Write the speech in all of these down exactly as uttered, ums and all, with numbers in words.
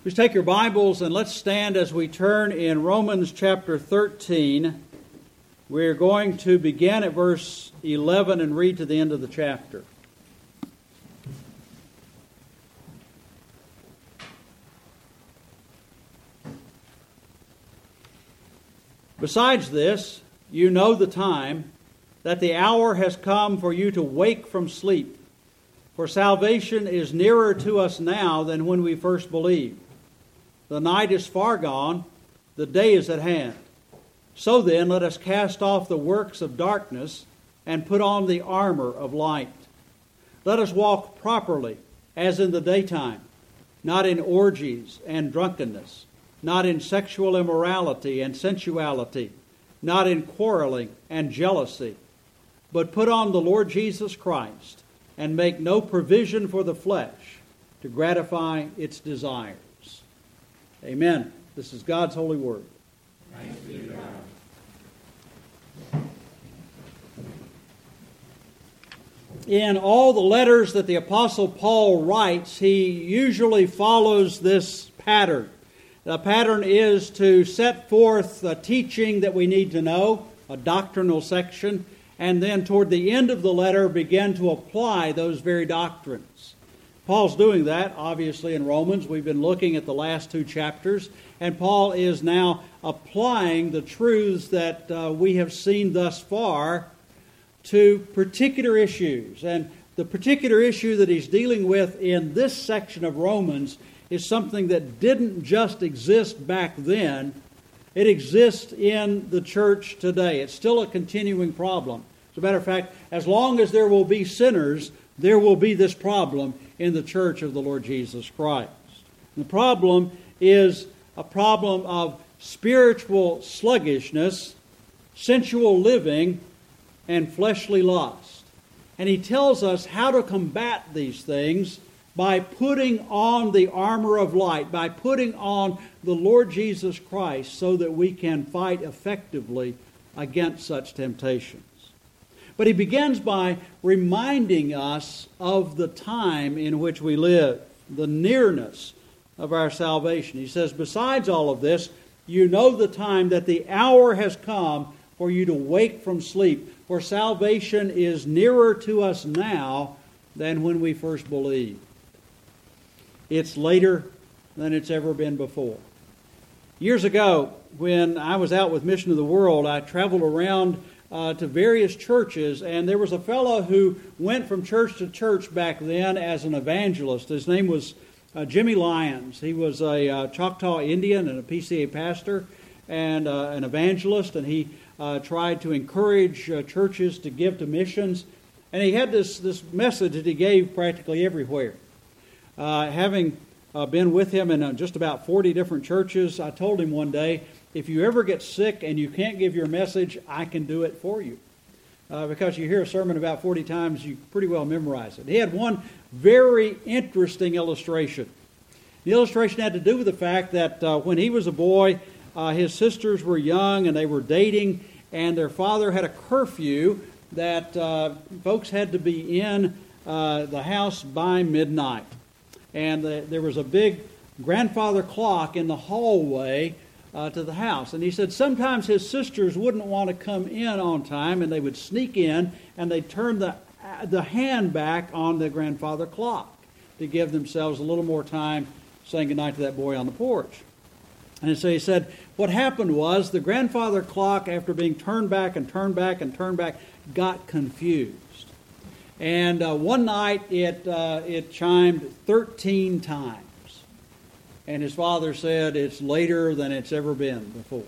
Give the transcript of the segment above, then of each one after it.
Please take your Bibles and let's stand as we turn in Romans chapter thirteen. We're going to begin at verse eleven and read to the end of the chapter. Besides this, you know the time, that the hour has come for you to wake from sleep. For salvation is nearer to us now than when we first believed. The night is far gone, the day is at hand. So then, let us cast off the works of darkness and put on the armor of light. Let us walk properly, as in the daytime, not in orgies and drunkenness, not in sexual immorality and sensuality, not in quarreling and jealousy, but put on the Lord Jesus Christ and make no provision for the flesh to gratify its desires. Amen. This is God's holy word. Thanks be to God. In all the letters that the Apostle Paul writes, he usually follows this pattern. The pattern is to set forth a teaching that we need to know, a doctrinal section, and then toward the end of the letter begin to apply those very doctrines. Paul's doing that, obviously, in Romans. We've been looking at the last two chapters, and Paul is now applying the truths that uh, we have seen thus far to particular issues. And the particular issue that he's dealing with in this section of Romans is something that didn't just exist back then. It exists in the church today. It's still a continuing problem. As a matter of fact, as long as there will be sinners, there will be this problem in the church of the Lord Jesus Christ. The problem is a problem of spiritual sluggishness, sensual living, and fleshly lust. And he tells us how to combat these things by putting on the armor of light, by putting on the Lord Jesus Christ so that we can fight effectively against such temptations. But he begins by reminding us of the time in which we live, the nearness of our salvation. He says, besides all of this, you know the time that the hour has come for you to wake from sleep, for salvation is nearer to us now than when we first believed. It's later than it's ever been before. Years ago, when I was out with Mission of the World, I traveled around Uh, to various churches, and there was a fellow who went from church to church back then as an evangelist. His name was uh, Jimmy Lyons. He was a uh, Choctaw Indian and a P C A pastor and uh, an evangelist, and he uh, tried to encourage uh, churches to give to missions. And he had this, this message that he gave practically everywhere. Uh, having uh, been with him in uh, just about forty different churches, I told him one day, if you ever get sick and you can't give your message, I can do it for you. Uh, because you hear a sermon about forty times, you pretty well memorize it. He had one very interesting illustration. The illustration had to do with the fact that uh, when he was a boy, uh, his sisters were young and they were dating, and their father had a curfew that uh, folks had to be in uh, the house by midnight. And the, there was a big grandfather clock in the hallway Uh, to the house. And he said sometimes his sisters wouldn't want to come in on time, and they would sneak in and they'd turn the, the hand back on the grandfather clock to give themselves a little more time saying goodnight to that boy on the porch. And so he said what happened was the grandfather clock, after being turned back and turned back and turned back, got confused. And uh, one night it uh, it chimed thirteen times. And his father said it's later than it's ever been before.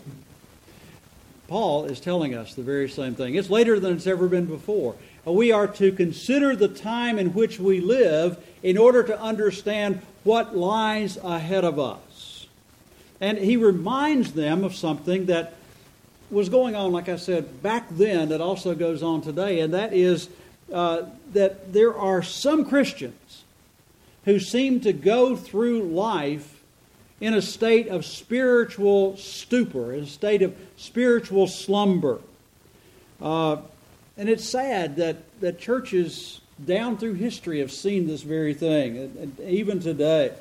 Paul is telling us the very same thing. It's later than it's ever been before. We are to consider the time in which we live in order to understand what lies ahead of us. And he reminds them of something that was going on, like I said, back then that also goes on today. And that is uh, that there are some Christians who seem to go through life in a state of spiritual stupor, in a state of spiritual slumber. Uh, and it's sad that, that churches down through history have seen this very thing, and, and even today.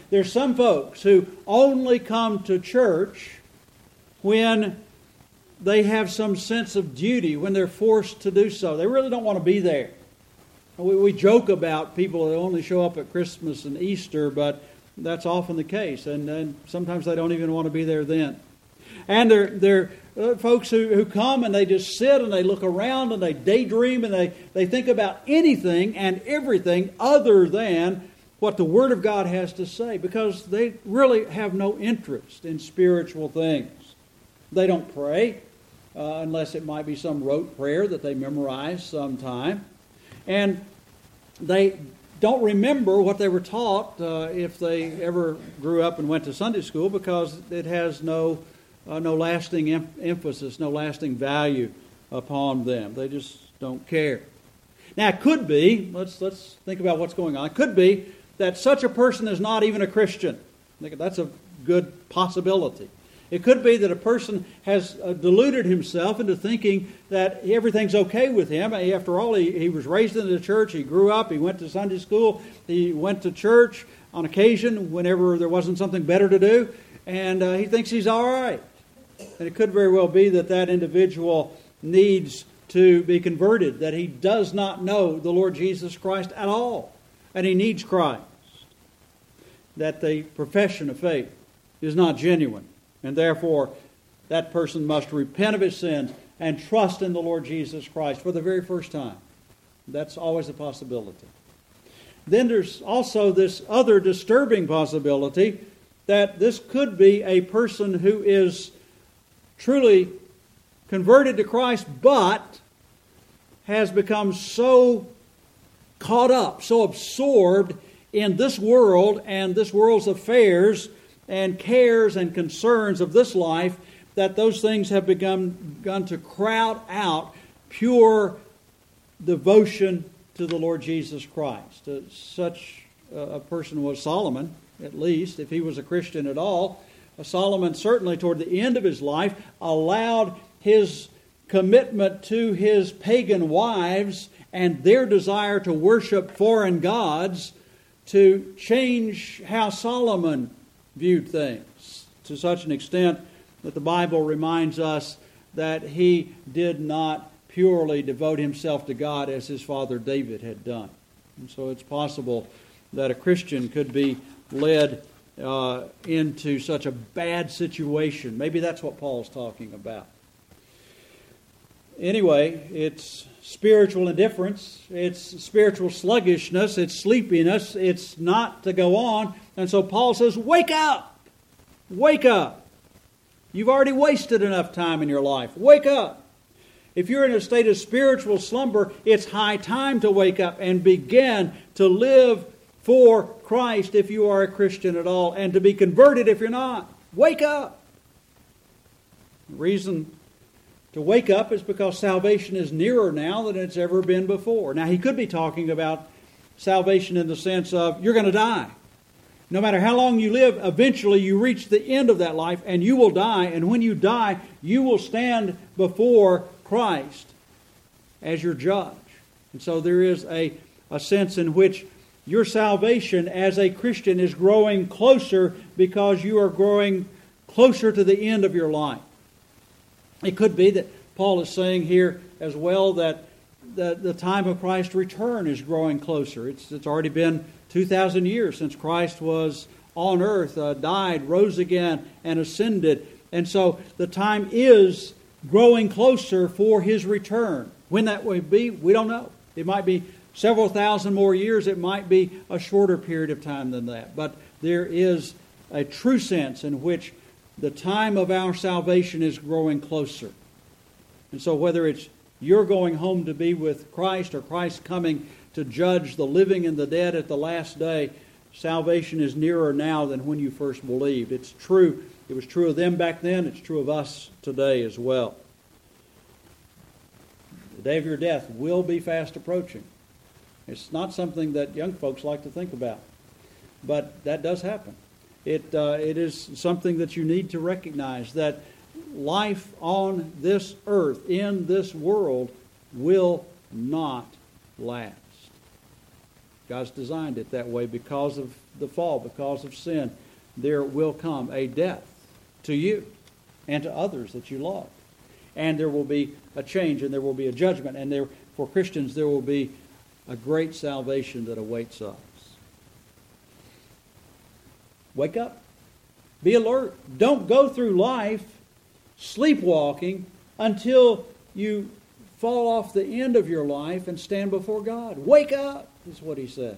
there's some folks who only come to church when they have some sense of duty, when they're forced to do so. They really don't want to be there. We, we joke about people that only show up at Christmas and Easter, but that's often the case, and, and sometimes they don't even want to be there then. And they're, they're uh, folks who, who come and they just sit and they look around and they daydream and they, they think about anything and everything other than what the Word of God has to say, because they really have no interest in spiritual things. They don't pray, uh, unless it might be some rote prayer that they memorize sometime. And they don't remember what they were taught uh, if they ever grew up and went to Sunday school, because it has no uh, no lasting em- emphasis, no lasting value upon them. They just don't care. Now, it could be, let's let's think about what's going on. It could be that such a person is not even a Christian. I think that's a good possibility. It could be that a person has uh, deluded himself into thinking that everything's okay with him. After all, he, he was raised in the church, he grew up, he went to Sunday school, he went to church on occasion whenever there wasn't something better to do, and uh, he thinks he's all right. And it could very well be that that individual needs to be converted, that he does not know the Lord Jesus Christ at all, and he needs Christ. That the profession of faith is not genuine. And therefore, that person must repent of his sins and trust in the Lord Jesus Christ for the very first time. That's always a possibility. Then there's also this other disturbing possibility that this could be a person who is truly converted to Christ, but has become so caught up, so absorbed in this world and this world's affairs and cares and concerns of this life, that those things have begun, begun to crowd out pure devotion to the Lord Jesus Christ. Uh, such a person was Solomon, at least, if he was a Christian at all. Uh, Solomon, certainly toward the end of his life, allowed his commitment to his pagan wives and their desire to worship foreign gods to change how Solomon viewed things, to such an extent that the Bible reminds us that he did not purely devote himself to God as his father David had done. And so it's possible that a Christian could be led uh, into such a bad situation. Maybe that's what Paul's talking about. Anyway, it's spiritual indifference, it's spiritual sluggishness, it's sleepiness, it's not to go on. And so Paul says, wake up! Wake up! You've already wasted enough time in your life. Wake up! If you're in a state of spiritual slumber, it's high time to wake up and begin to live for Christ if you are a Christian at all, and to be converted if you're not. Wake up! The reason to wake up is because salvation is nearer now than it's ever been before. Now, he could be talking about salvation in the sense of you're going to die. No matter how long you live, eventually you reach the end of that life and you will die. And when you die, you will stand before Christ as your judge. And so there is a, a sense in which your salvation as a Christian is growing closer because you are growing closer to the end of your life. It could be that Paul is saying here as well that the, the time of Christ's return is growing closer. It's, it's already been two thousand years since Christ was on earth, uh, died, rose again, and ascended. And so the time is growing closer for His return. When that will be, we don't know. It might be several thousand more years. It might be a shorter period of time than that. But there is a true sense in which the time of our salvation is growing closer. And so whether it's you're going home to be with Christ or Christ coming to judge the living and the dead at the last day, salvation is nearer now than when you first believed. It's true. It was true of them back then. It's true of us today as well. The day of your death will be fast approaching. It's not something that young folks like to think about, but that does happen. It uh, it is something that you need to recognize, that life on this earth, in this world, will not last. God's designed it that way because of the fall, because of sin, there will come a death to you and to others that you love. And there will be a change, and there will be a judgment, and there, for Christians, there will be a great salvation that awaits us. Wake up. Be alert. Don't go through life sleepwalking until you fall off the end of your life and stand before God. Wake up, is what he says.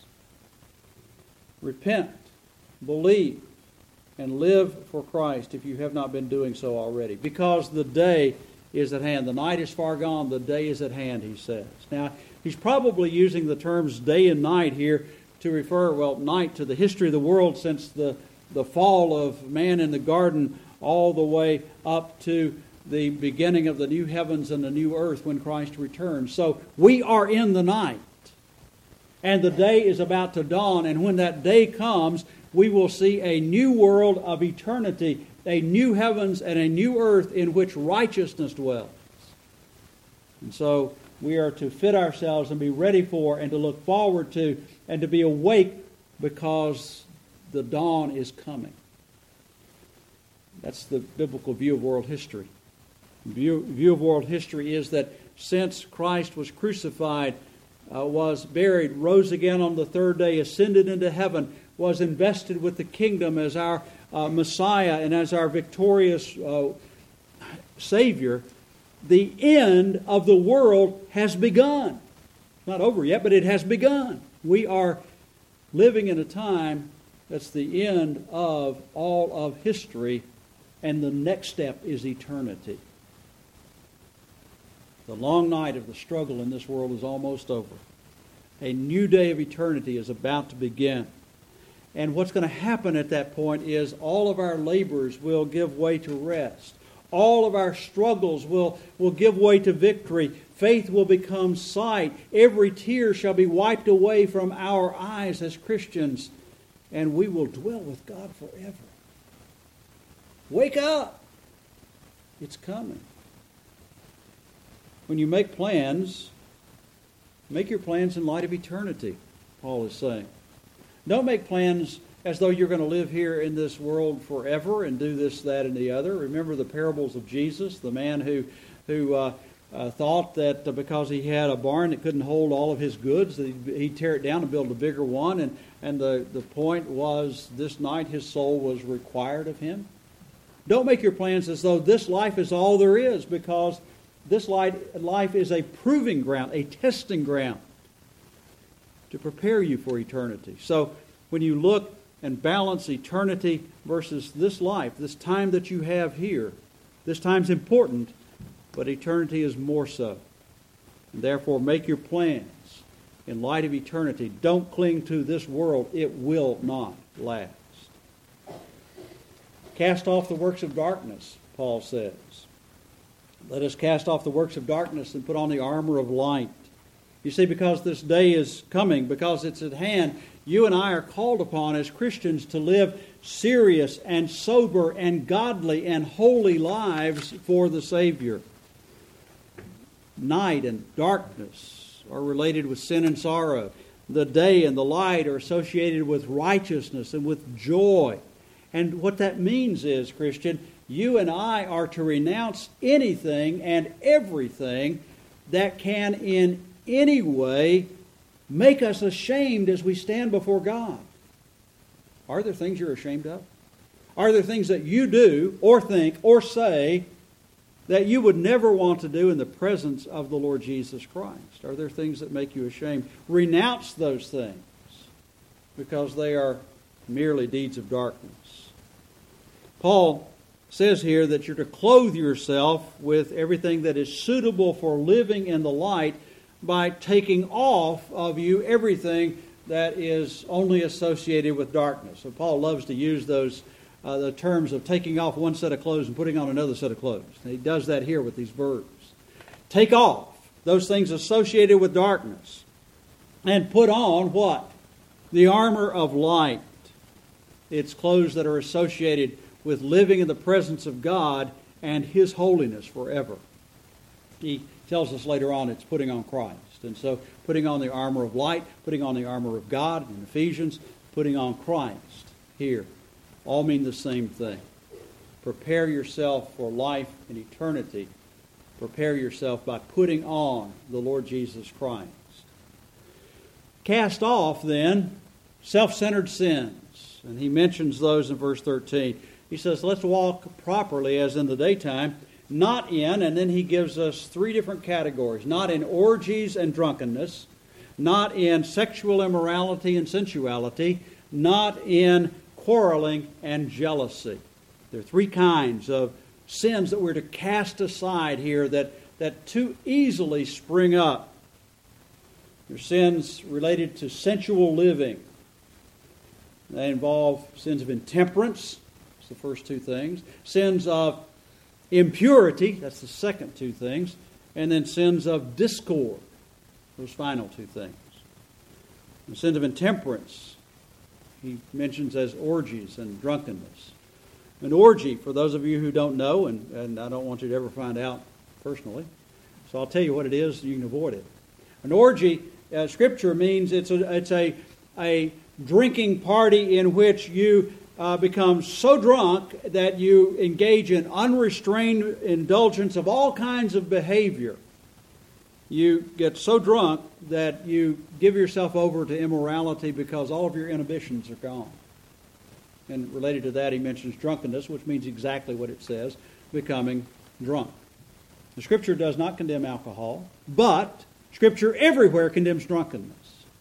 Repent, believe, and live for Christ if you have not been doing so already. Because the day is at hand. The night is far gone. The day is at hand, he says. Now, he's probably using the terms day and night here to refer, well, night to the history of the world since the, the fall of man in the garden all the way up to the beginning of the new heavens and the new earth when Christ returns. So we are in the night. And the day is about to dawn. And when that day comes, we will see a new world of eternity, a new heavens and a new earth in which righteousness dwells. And so we are to fit ourselves and be ready for and to look forward to and to be awake because the dawn is coming. That's the biblical view of world history. The view, view of world history is that since Christ was crucified, uh, was buried, rose again on the third day, ascended into heaven, was invested with the kingdom as our uh, Messiah and as our victorious uh, Savior, the end of the world has begun. It's not over yet, but it has begun. We are living in a time that's the end of all of history, and the next step is eternity. The long night of the struggle in this world is almost over. A new day of eternity is about to begin. And what's going to happen at that point is all of our labors will give way to rest. All of our struggles will, will give way to victory. Faith will become sight. Every tear shall be wiped away from our eyes as Christians. And we will dwell with God forever. Wake up! It's coming. When you make plans, make your plans in light of eternity, Paul is saying. Don't make plans as though you're going to live here in this world forever and do this, that, and the other. Remember the parables of Jesus, the man who who uh, uh, thought that uh, because he had a barn that couldn't hold all of his goods, that he'd, he'd tear it down and build a bigger one. And, and the, the point was this night his soul was required of him. Don't make your plans as though this life is all there is, because this life is a proving ground, a testing ground to prepare you for eternity. So when you look and balance eternity versus this life, this time that you have here, this time's important, but eternity is more so. And therefore, make your plans in light of eternity. Don't cling to this world. It will not last. Cast off the works of darkness, Paul says. Let us cast off the works of darkness and put on the armor of light. You see, because this day is coming, because it's at hand, you and I are called upon as Christians to live serious and sober and godly and holy lives for the Savior. Night and darkness are related with sin and sorrow. The day and the light are associated with righteousness and with joy. And what that means is, Christian, you and I are to renounce anything and everything that can in any way make us ashamed as we stand before God. Are there things you're ashamed of? Are there things that you do or think or say that you would never want to do in the presence of the Lord Jesus Christ? Are there things that make you ashamed? Renounce those things because they are merely deeds of darkness. Paul says here that you're to clothe yourself with everything that is suitable for living in the light by taking off of you everything that is only associated with darkness. So Paul loves to use those uh, the terms of taking off one set of clothes and putting on another set of clothes. And he does that here with these verbs. Take off those things associated with darkness and put on what? The armor of light. It's clothes that are associated with living in the presence of God and His holiness forever. He tells us later on it's putting on Christ. And so putting on the armor of light, putting on the armor of God in Ephesians, putting on Christ here, all mean the same thing. Prepare yourself for life and eternity. Prepare yourself by putting on the Lord Jesus Christ. Cast off, then, self-centered sins. And he mentions those in verse thirteen. He says, let's walk properly as in the daytime, not in, and then he gives us three different categories. Not in orgies and drunkenness, not in sexual immorality and sensuality, not in quarreling and jealousy. There are three kinds of sins that we're to cast aside here that, that too easily spring up. There are sins related to sensual living. They involve sins of intemperance. That's the first two things. Sins of impurity. That's the second two things. And then sins of discord. Those final two things. The sins of intemperance, he mentions as orgies and drunkenness. An orgy, for those of you who don't know, and, and I don't want you to ever find out personally, so I'll tell you what it is, you can avoid it. An orgy, uh, Scripture means it's a, it's a, a drinking party in which you uh, become so drunk that you engage in unrestrained indulgence of all kinds of behavior. You get so drunk that you give yourself over to immorality because all of your inhibitions are gone. And related to that, he mentions drunkenness, which means exactly what it says, becoming drunk. The Scripture does not condemn alcohol, but Scripture everywhere condemns drunkenness.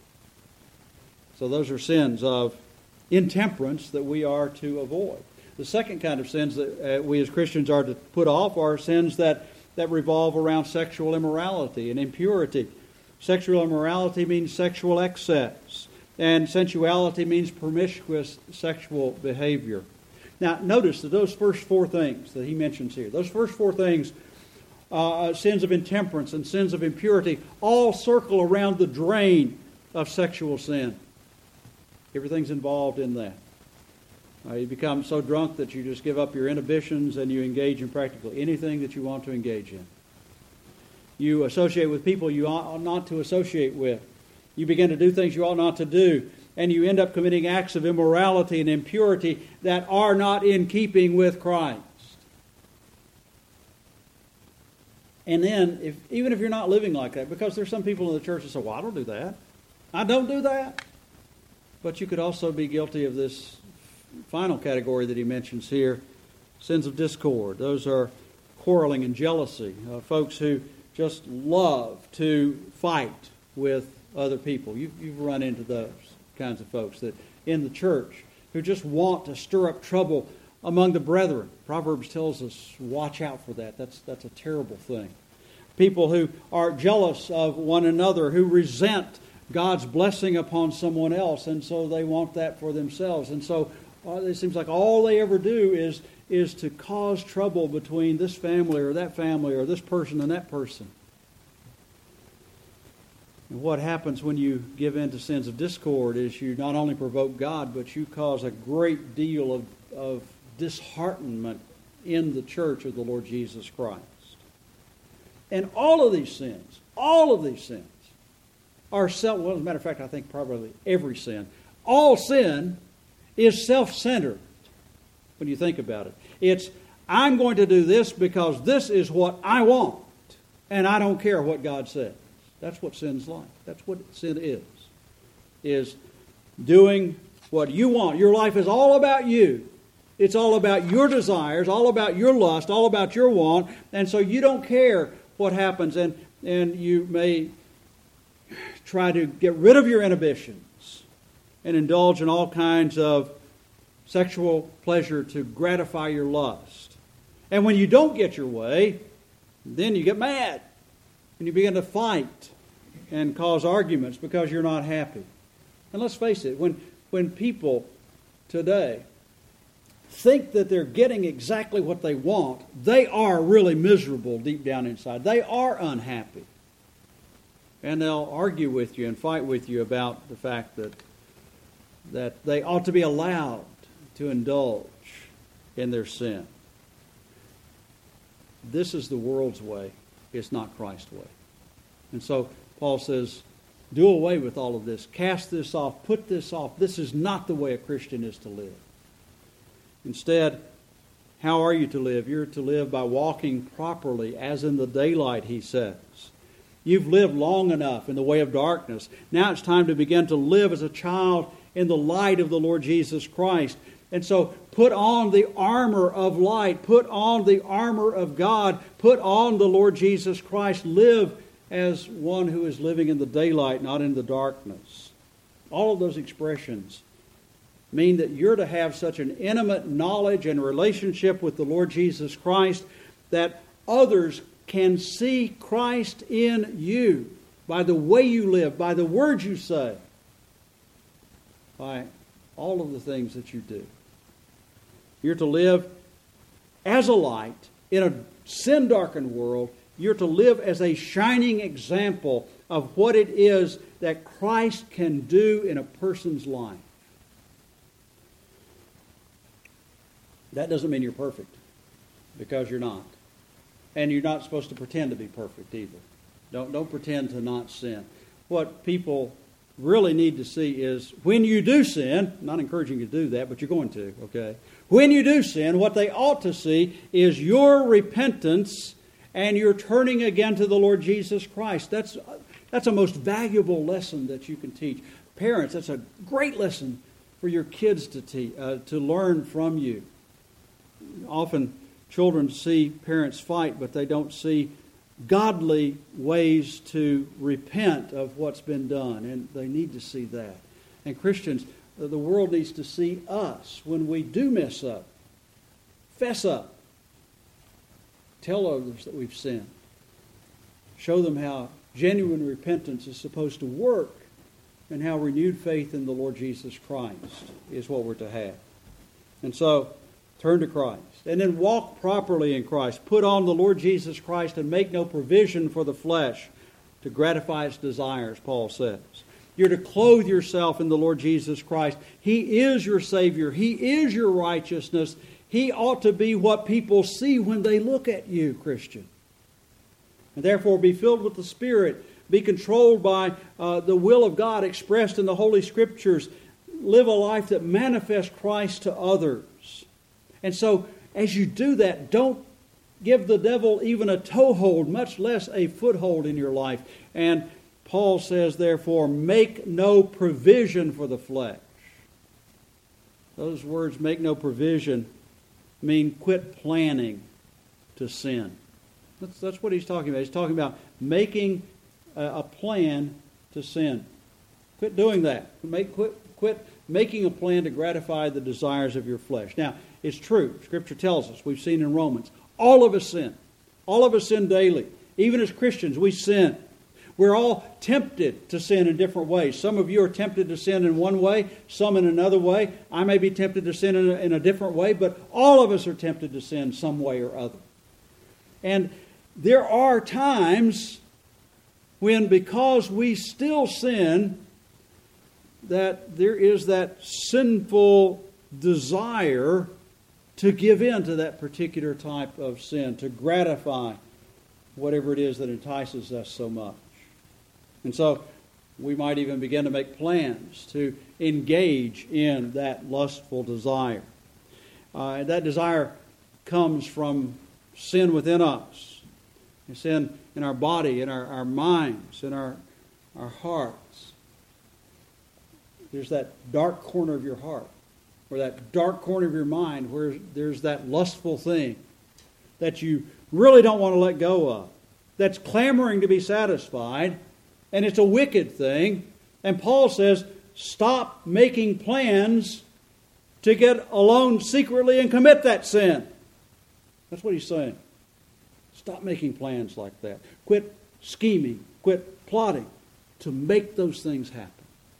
So those are sins of intemperance that we are to avoid. The second kind of sins that uh, we as Christians are to put off are sins that, that revolve around sexual immorality and impurity. Sexual immorality means sexual excess. And sensuality means promiscuous sexual behavior. Now, notice that those first four things that he mentions here, those first four things, uh, sins of intemperance and sins of impurity, all circle around the drain of sexual sin. Everything's involved in that. Uh, you become so drunk that you just give up your inhibitions and you engage in practically anything that you want to engage in. You associate with people you ought not to associate with. You begin to do things you ought not to do, and you end up committing acts of immorality and impurity that are not in keeping with Christ. And then, if, even if you're not living like that, because there's some people in the church that say, well, I don't do that. I don't do that. But you could also be guilty of this final category that he mentions here, sins of discord. Those are quarreling and jealousy, uh, folks who just love to fight with other people. You've, you've run into those kinds of folks that in the church who just want to stir up trouble among the brethren. Proverbs tells us, watch out for that. That's, that's a terrible thing. People who are jealous of one another, who resent God's blessing upon someone else, and so they want that for themselves. And so uh, it seems like all they ever do is, is to cause trouble between this family or that family or this person and that person. And what happens when you give in to sins of discord is you not only provoke God, but you cause a great deal of, of disheartenment in the church of the Lord Jesus Christ. And all of these sins, all of these sins are self, well, as a matter of fact, I think probably every sin, all sin is self-centered when you think about it. It's, I'm going to do this because this is what I want, and I don't care what God says. That's what sin's like. That's what sin is. Is doing what you want. Your life is all about you. It's all about your desires, all about your lust, all about your want. And so you don't care what happens. And, and you may try to get rid of your inhibitions and indulge in all kinds of sexual pleasure to gratify your lust. And when you don't get your way, then you get mad. And you begin to fight and cause arguments because you're not happy. And let's face it, when, when people today think that they're getting exactly what they want, they are really miserable deep down inside. They are unhappy. And they'll argue with you and fight with you about the fact that, that they ought to be allowed to indulge in their sin. This is the world's way. It's not Christ's way. And so Paul says, Do away with all of this. Cast this off. Put this off. This is not the way a Christian is to live. Instead, how are you to live? You're to live by walking properly, as in the daylight, he says. You've lived long enough in the way of darkness. Now it's time to begin to live as a child in the light of the Lord Jesus Christ. And so put on the armor of light. Put on the armor of God. Put on the Lord Jesus Christ. Live as one who is living in the daylight, not in the darkness. All of those expressions mean that you're to have such an intimate knowledge and relationship with the Lord Jesus Christ that others can see Christ in you by the way you live, by the words you say, by all of the things that you do. You're to live as a light in a sin-darkened world. You're to live as a shining example of what it is that Christ can do in a person's life. That doesn't mean you're perfect, because you're not. And you're not supposed to pretend to be perfect either. Don't, don't pretend to not sin. What people really need to see is when you do sin, I'm not encouraging you to do that, but you're going to, okay? When you do sin, what they ought to see is your repentance and your turning again to the Lord Jesus Christ. That's, that's a most valuable lesson that you can teach. Parents, that's a great lesson for your kids to teach, uh, to learn from you. Often children see parents fight, but they don't see godly ways to repent of what's been done, and they need to see that. And Christians, the world needs to see us when we do mess up. Fess up. Tell others that we've sinned. Show them how genuine repentance is supposed to work and how renewed faith in the Lord Jesus Christ is what we're to have. And so, turn to Christ. And then walk properly in Christ. Put on the Lord Jesus Christ and make no provision for the flesh to gratify its desires, Paul says. You're to clothe yourself in the Lord Jesus Christ. He is your Savior. He is your righteousness. He ought to be what people see when they look at you, Christian. And therefore be filled with the Spirit. Be controlled by uh, the will of God expressed in the Holy Scriptures. Live a life that manifests Christ to others. And so, as you do that, don't give the devil even a toehold, much less a foothold in your life. And Paul says, therefore, make no provision for the flesh. Those words, make no provision, mean quit planning to sin. That's, that's what he's talking about. He's talking about making a, a plan to sin. Quit doing that. Make, quit, quit making a plan to gratify the desires of your flesh. Now, it's true. Scripture tells us, we've seen in Romans, all of us sin. All of us sin daily. Even as Christians, we sin. We're all tempted to sin in different ways. Some of you are tempted to sin in one way, some in another way. I may be tempted to sin in a, in a different way, but all of us are tempted to sin some way or other. And there are times when, because we still sin, that there is that sinful desire to give in to that particular type of sin, to gratify whatever it is that entices us so much. And so we might even begin to make plans to engage in that lustful desire. Uh, that desire comes from sin within us. Sin in our body, in our, our minds, in our, our hearts. There's that dark corner of your heart, or that dark corner of your mind where there's that lustful thing that you really don't want to let go of, that's clamoring to be satisfied, and it's a wicked thing. And Paul says, stop making plans to get alone secretly and commit that sin. That's what he's saying. Stop making plans like that. Quit scheming, quit plotting to make those things happen.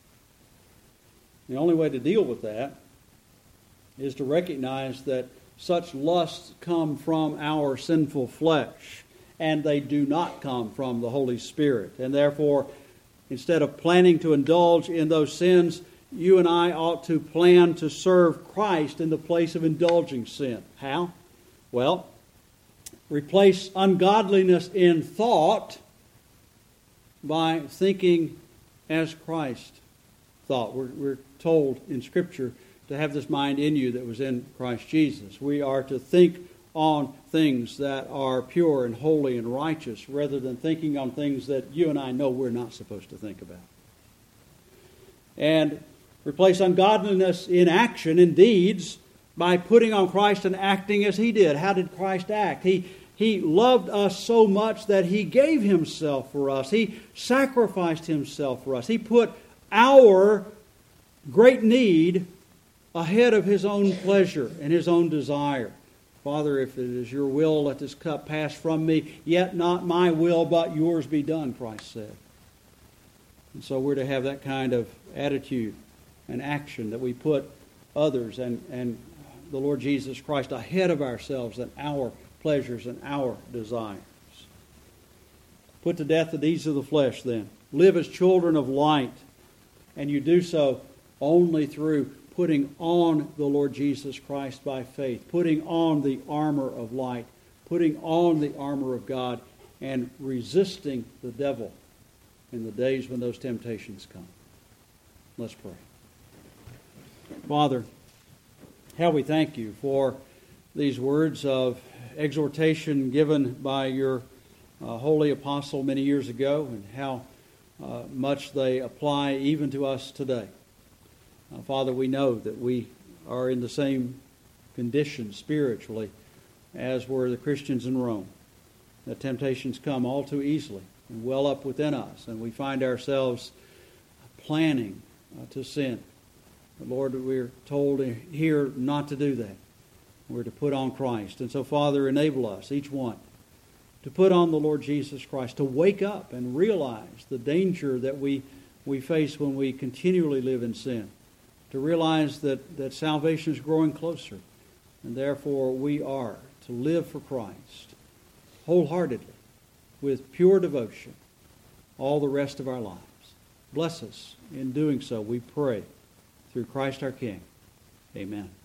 The only way to deal with that is to recognize that such lusts come from our sinful flesh, and they do not come from the Holy Spirit. And therefore, instead of planning to indulge in those sins, you and I ought to plan to serve Christ in the place of indulging sin. How? Well, replace ungodliness in thought by thinking as Christ thought. We're, we're told in Scripture to have this mind in you that was in Christ Jesus. We are to think on things that are pure and holy and righteous rather than thinking on things that you and I know we're not supposed to think about. And replace ungodliness in action, in deeds, by putting on Christ and acting as He did. How did Christ act? He, he loved us so much that He gave Himself for us. He sacrificed Himself for us. He put our great need ahead of His own pleasure and His own desire. Father, if it is your will, let this cup pass from me. Yet not my will, but yours be done, Christ said. And so we're to have that kind of attitude and action, that we put others and, and the Lord Jesus Christ ahead of ourselves and our pleasures and our desires. Put to death the deeds of the flesh, then. Live as children of light. And you do so only through putting on the Lord Jesus Christ by faith, putting on the armor of light, putting on the armor of God, and resisting the devil in the days when those temptations come. Let's pray. Father, how we thank you for these words of exhortation given by your uh, holy apostle many years ago, and how uh, much they apply even to us today. Uh, Father, we know that we are in the same condition spiritually as were the Christians in Rome. That temptations come all too easily and well up within us, and we find ourselves planning uh, to sin. But Lord, we're told here not to do that. We're to put on Christ. And so, Father, enable us, each one, to put on the Lord Jesus Christ, to wake up and realize the danger that we, we face when we continually live in sin, to realize that, that salvation is growing closer, and therefore we are to live for Christ wholeheartedly, with pure devotion, all the rest of our lives. Bless us in doing so, we pray, through Christ our King. Amen.